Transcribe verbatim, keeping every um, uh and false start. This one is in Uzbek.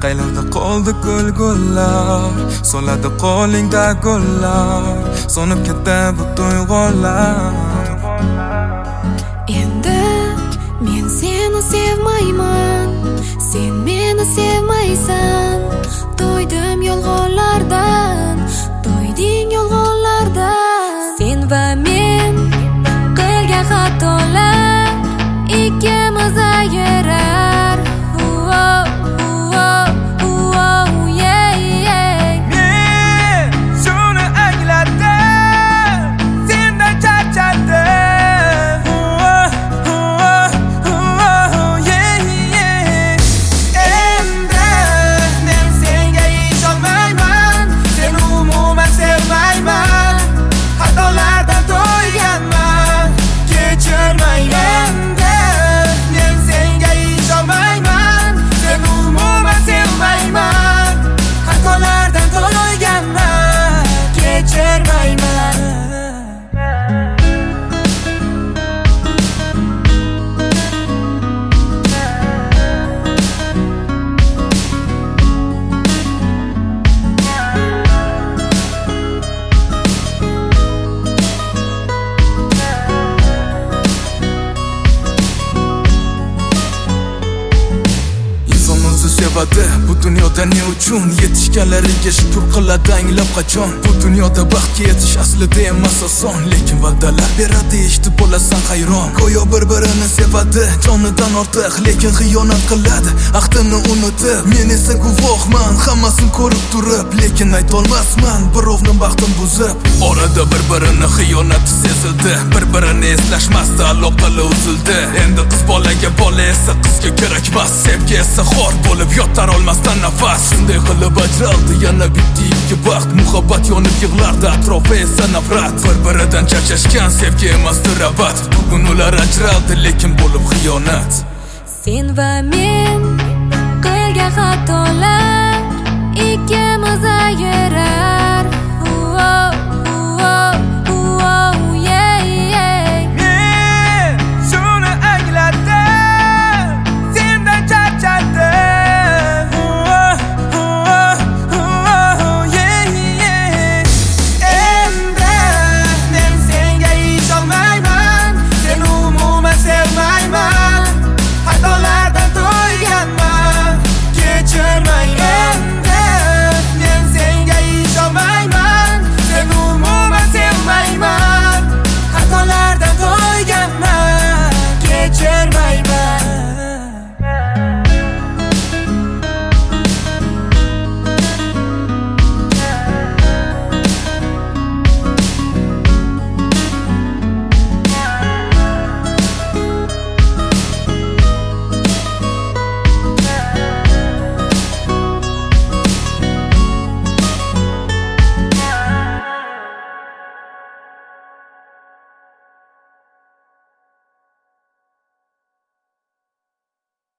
Qaylarda qoldi gul-gullar, so'ladi qo'lingda gullar, so'nib ketdi bu tuyg'ular. Endi men seni sevmayman, sen meni sevmaysan. To'ydim yolg'onlardan, to'yding yolg'onlardan. Sen va men qilgan xatolar ikkimiz ayrar. Sevadi bu dunyoda ne uchun, yetishganlariga shukr qiladi anglab qachon. Bu dunyoda baxtga yetish aslida emas oson, lekin va'dalar beradi eshitib bo'lasan hayron. Go'yo bir-birini sevadi jonidan ortiq, lekin xiyonat qiladi ahdini unutib. Men esa guvohman hammasini ko'rib turib, lekin aytolmasman birovni baxtin buzib. Orada bir-birini xiyonati sezildi, bir-birini eslashmasdi, aloqalar uzildi. Endi qiz bolaga bola esa qizga kerakmas, sevgi esa xor bo'lib yotar olmasdan nafas. Shunday qilib ajraldi yana bitti ikki baxt, muhabbat yonib yig'lardi, atrofi esa nafrat. Bir-biridan charchashgan sevgi emasdir abad, bugun ular ajraldi lekin bo'lib xiyonat. Sen va men qilgan xatolar ikkimiz ayrar.